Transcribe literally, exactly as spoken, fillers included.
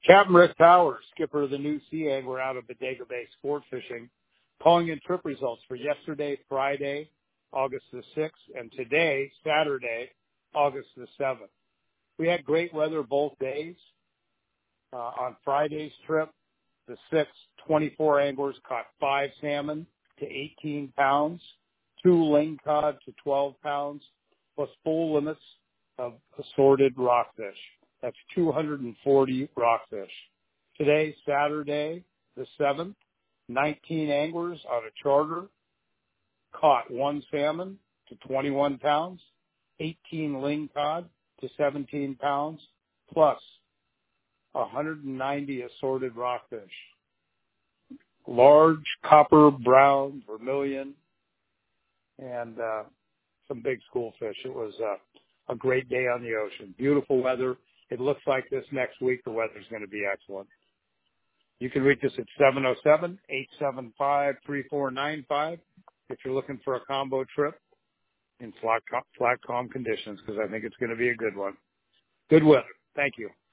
Captain Rick Powers, skipper of the new Sea Angler out of Bodega Bay Sport Fishing, calling in trip results for yesterday, Friday, August the sixth, and today, Saturday, August the seventh. We had great weather both days. Uh, on Friday's trip, the sixth, twenty-four anglers caught five salmon to eighteen pounds, two lingcod to twelve pounds, plus full limits of assorted rockfish. That's two hundred forty rockfish. Today, Saturday, the seventh, nineteen anglers on a charter caught one salmon to twenty-one pounds, eighteen lingcod to seventeen pounds, plus one hundred ninety assorted rockfish. Large copper, brown, vermilion, and uh, some big schoolfish. It was uh, a great day on the ocean. Beautiful weather. It looks like this next week the weather's going to be excellent. You can reach us at seven oh seven, eight seven five, three four nine five if you're looking for a combo trip in flat, flat calm conditions, because I think it's going to be a good one. Good weather. Thank you.